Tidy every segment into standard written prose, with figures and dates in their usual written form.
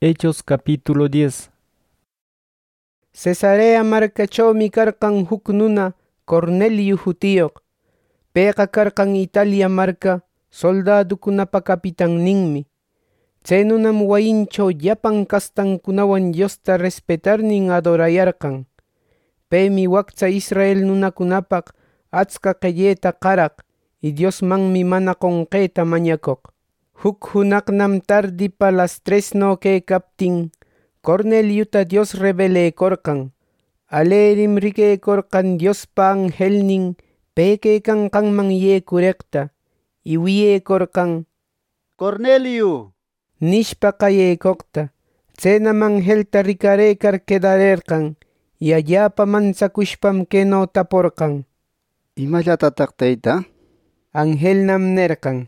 Hechos capítulo 10. Cesarea markachawmi karqan huk nuna Cornelio jutiyoq. Payqa karqan Italia marka soldadukunapa kapitanninmi. Chay nunam wayinchaw llapan kastankunawan Diosta respetarnin adorayarqan. Paymi wakcha Israel nunakunapaq achka qilleta qaraq y Diosmanmi mana qonqeta mañakuq. Huk hunaqnam tardipa las 3 kaykaptin Corneliuta Dios revelekorqan. Alerim rikaykorqan Diospa angelnin pay kaykanqanman yaykureqta y wiyekorqan Cornelio nishpa qayaykuqta. Chaynam angelta rikareykar quedarerqan y allapa manchakushpam kaynaw taporqan. ¿Imallatataq tayta? Angelnam nerqan: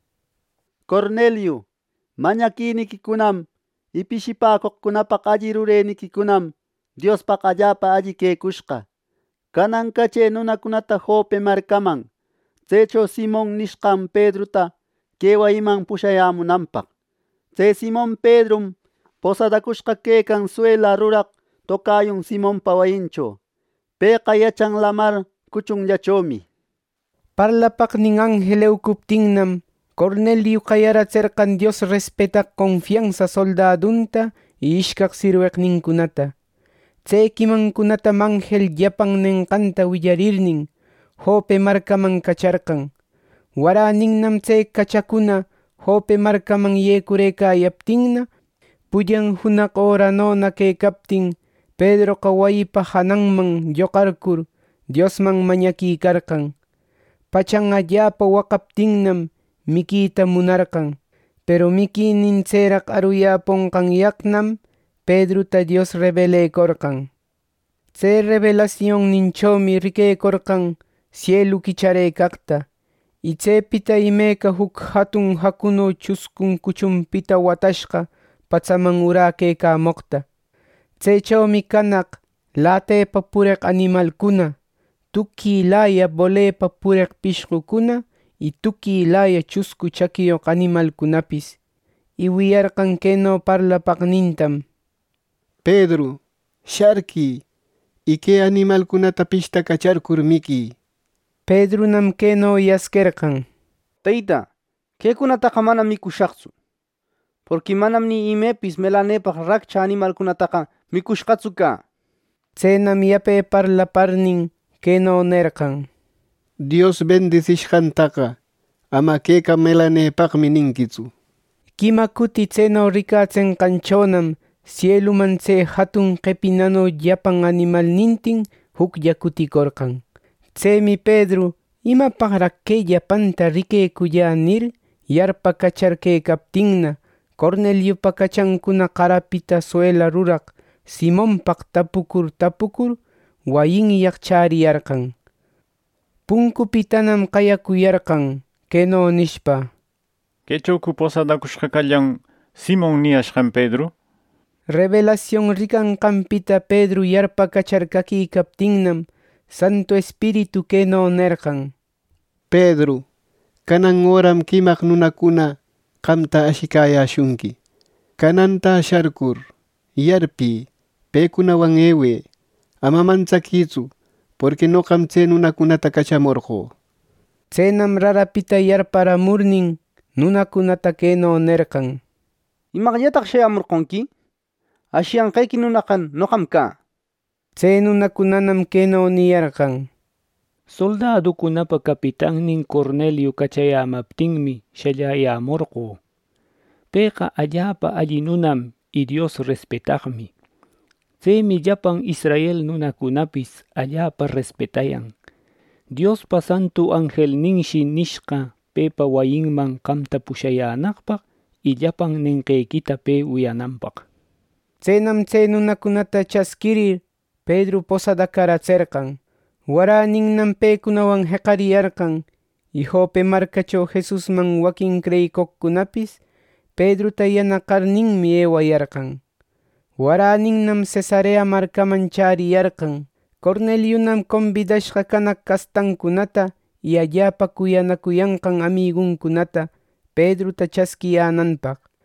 Cornelio, mañakinikikunam ipishipakuqkunapaq alli ruraynikikunam Diospaq allapa alli kaykushqa. Kananqa chay nunakunata Jope markaman, chaychaw Simón nishqan Pedrota kay wasiman pushayämunanpaq. Chay Simón Pedrom posadakushqa kaykan suela ruraq tokayun Simonpa wayinchaw. Payqa yachan lamar kuchunllachawmi. Parlapaqnin ángel eukuptinnam Cornelio qayaracherqan Dios respetaq confianza soldadunta y ishkaq sirweqninkunata. Chay quimankunatam ángel llapan nenqanta willarirnin Jope markaman kacharqan. Waräninnam chay kachakuna Jope markaman yaykureykayaptinna pullan hunaq horanona kaykaptin Pedroqa wayipa hananman lloqarkur Diosman mañakikarqan. Pachan allapa waqaptinnam mikiyta munarqan, pero mikiynin chayraq aruyapunqanyaqnam Pedrota Dios revelekorqan. Chay revelacionninchawmi rikaykorqan cielo kicharaykaqta, y chaypita imayka huk hatun hakunaw chuskun kuchunpita watashqa pachaman urakaykamuqta. Chaychawmi kanaq lataypa puriq animalkuna, tukiylaya bolaypa puriq pishqukuna y tukiylaya chusku chakiyuq animalkunapis. Y wiyarqan kaynaw parlapaqnintam: Pedro, sharki, y kay animalkunata pishtakacharkur mikiy. Pedronam kaynaw yaskerqan: Tayta, kaykunataqa manam mikushaqchu, porque manam ni imapis melanepaq rakcha animalkunataqa mikushqachu ka. Chaynam yapay parlaparnin kaynaw nerqan: Dios bendisishqantaqa ama kayqa melanepaqmi ninkichu. Kima kuti chaynaw rikachinqanchawnam cieluman chay hatun qipinanaw llapan animalnintin huklla kutikorqan. Chaymi Pedro imapaqraq kay llapanta rikaykulla nir yarpakacharkaykaptinna Corneliopa kachankuna qarapita suela ruraq Simonpaq tapukur wayinyaq chariyarqan. Punkupitanam qayakuyarqan kaynaw nishpa: ¿Kaychawku posadakushqakallan Simón niyashqan Pedro? Revelación rikanqanpita Pedro yarpakacharkakiykaptinnam Santo Espíritu kaynaw nerqan: Pedro, kanan horam kimaq nunakuna qamta ashikayashunki. Kananta sharkur, yarpi, paykunawan ewe, ama manchakichu, porque noqam chay nunakunata kachamurqu. Chaynam rarapita yarparamurnin nunakunata kaynaw nerqan: ¿Imaqllataq shayamurqunki? Ashiyanqayki nunaqan noqam ka. Chay nunakunanam kaynaw niyarqan: Soldadukunapa kapitannin Cornelio kachayamaptinmi shallayamurqu. Payqa allapa alli nunam y Dios respetaqmi. Chaymi llapan Israel nunakunapis allapa respetayan. Diospa santu angelninshi nishqa paypa wayinman qamta pushayanaqpaq y llapan ninqaykita pay wiyananpaq. Chaynam chay nunakunata chaskirir Pedro posadakaracherqan. Waräninnam paykunawan hiqariyarqan y Jope markachaw Jesusman wakin kriykuqkunapis Pedrota yanaqarninmi eywayarqan. Waräninnam Cesarea markaman chariyarqan. Cornelionam convidashqa kanaq kastankunata y allapa kuyanakuyanqan amigunkunata Pedrota chaskiyänanpaq.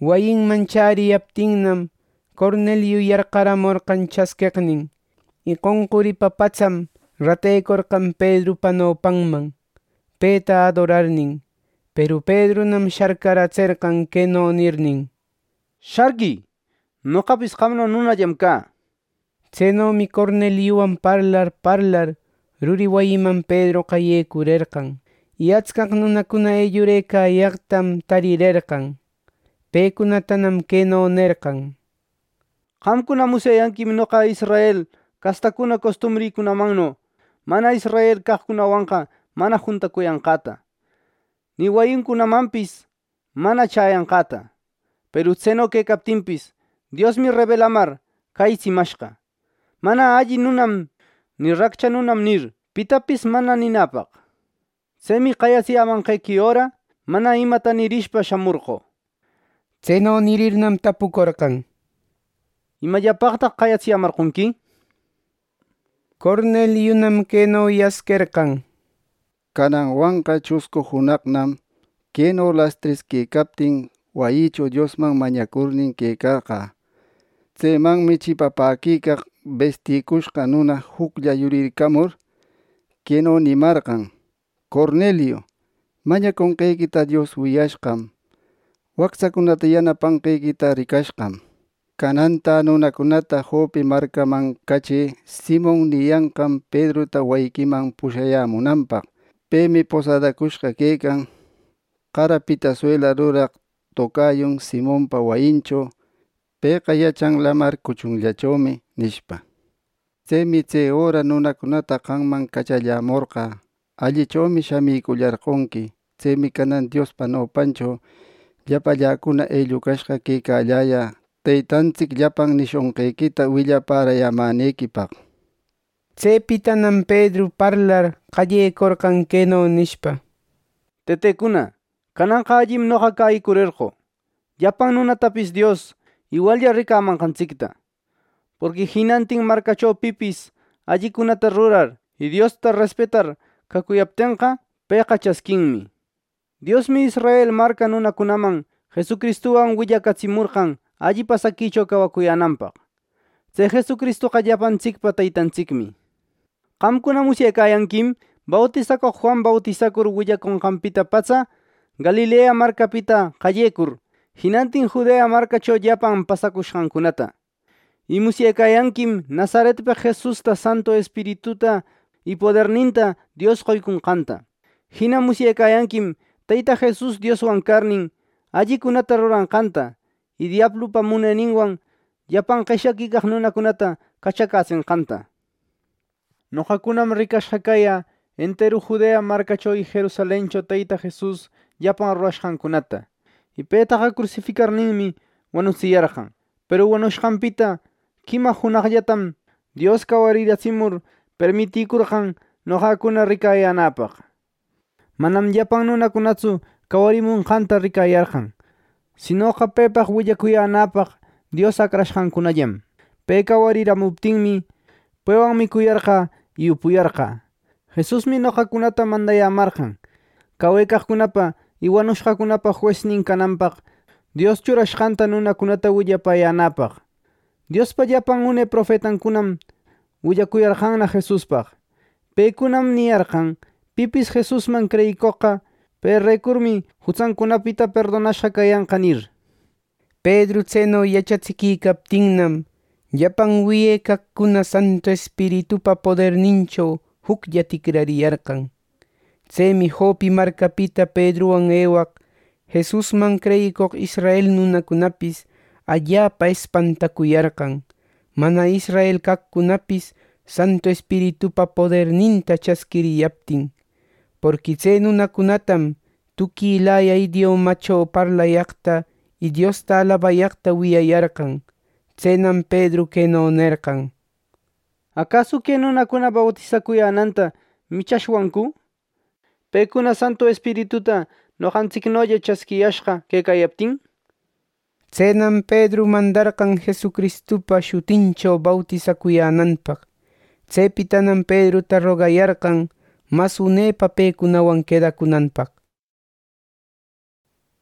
Wayinman chariyaptinnam Cornelio yarqaramurqan chasquiqnin, y qunquripa pacham rataykurqan Pedrupa nopanman, peta adorarnin. Pero Pedronam sharkaracerqan keno nirnin: Sharki, noqapis qamno nunallam kaa. Chaynomi Corneliowan parlar ruri wayiman Pedroqa yaykurerqan, y achkaq nunakuna aylluraykayaqtam tarirerqan. Paykunatanam keno nerqan: Qamkuna musyayankim noqa Israel kastakuna costumbrikunamanno mana Israel kaqkunawanqa mana juntakuyanqata, ni wayinkunamanpis mana chayanqata. Pero tseno kaykaptinpis Diosmi revelamar kaychimashqa, mana alli nunam ni rakcha nunam nir pitapis mana ninapaq. Tsemi qayachiyamanqayki ora mana imata nirishpa shamurqo. Chayno nirirnam tapukorqan: ¿Imallapaqtaq qayachiyamarqunki? Cornelionam keno yaskerqan: Kanan wanqa chusku hunaqnam keno lastres kaykaptin wayicho Diosman mañakurnin kaykarqa. Chaymanmi chipapakikaq vestikushqa nuna huklla yurirkamur keno nimarqan: Cornelio, mañakunqaykita Dios wiyashqam, waqsakunata yanapanqaykita rikashqam. Kananta nunakunata Jope markaman kachiy Simón niyanqan Pedrota waykiman pushayamunanpaq. Paymi posadakushqa kaykan qarapita suela ruraq tokayun Simonpa wayinchu, payqa yachan lamar kuchunllachawmi nishpa. Chaymi chay hora nunakunata qanman kachallamurqa, allichawmi shamiykullarqunki. Chaymi kanan Diospa nopanchu llapallakuna ayllu kashqa kaykallaya Taytanchik llapan nishunqaykita willaparayamanikipaq. Chaypitanam Pedro parlar qallaykurqan keno nishpa: Tetekuna, kananqa allim noqa kaykurerqo. Llapan nunatapis Dios iguallla rikamanqanchikta. Porque hinantin markachaw pipis allikunata rurar y Diosta respetar kakuyaptinqa payqa chaskinmi. Diosmi Israel marka nunakunaman Jesucristuwan willakachimurqan alli pasakichaw kawakuyananpaq. Chay Jesucristoqa llapanchikpa taytanchikmi. Qamkuna musyaykayankim bautisakuq Juan bautisakur willakunqanpita pacha Galilea markapita qallaykur hinantin Judea markachaw llapan pasakushqankunata. Y musyaykayankim Nazaretpa Jesusta Santo Espirituta y poderninta Dios qoykunqanta. Hina musyaykayankim Tayta Jesus Dioswan karnin allikunata ruranqanta y diablupa munayninwan llapan qishakikaq nunakunata kachakasinqanta. Noqakunam rikashqa kaya entero Judea markachaw y Jerusalenchaw Tayta Jesus llapan rurashqankunata. Y paytaqa crucificarninmi wanuchiyarqan. Pero wanushqanpita quima hunaqllatam Dios kawarirachimur permitikurqan noqakuna rikayanapaq. Manam llapan nunakunatsu kawarimunqanta rikayarqan, sinoqa paypaq willakuyanapaq Dios akrashqankunallam. Pay kawariramuptinmi paywan mikuyarqa y upuyarqa. Jesusmi noqakunata mandayamarqan, kawaykaqkunapa y wanushqakunapa jueznin kananpaq Dios churashqanta nunakunata willapayanapaq. Diospa llapan unay profetankunam willakuyarqanna Jesuspaq. Paykunam niyarqan pipis Jesusman kreyikuqqa payraykurmi huchankunapita perdonashqa kayanqa nir. Pedro chayno yachachikiykaptinnam llapan wiyaykaqkuna Santo Espiritupa poderninchaw huklla tikrariyarqan. Chaymi Jope markapita Pedrowan aywaq Jesusman kreyikuq Israel nunakunapis allapa espantakuyarqan. Mana Israel kaqkunapis Santo Espiritupa poderninta chaskiriyaptin. Porque chay nunakunatam tukiylaya idiomachaw parlayaqta y Diosta alabayaqta wiyayarqan. Chaynam Pedro keno nerqan: ¿Acaso que nunakuna bautizakuyananta michashwanku? Paykuna Santo Espirituta noqanchiknolla chaskiyashqa kaykayaptin? Chaynam Pedro mandarqan Jesucristupa shutinchaw bautizakuyananpaq. Chaypitanam Pedrota rogayarqan mas unaypa paykunawan quedakunanpaq.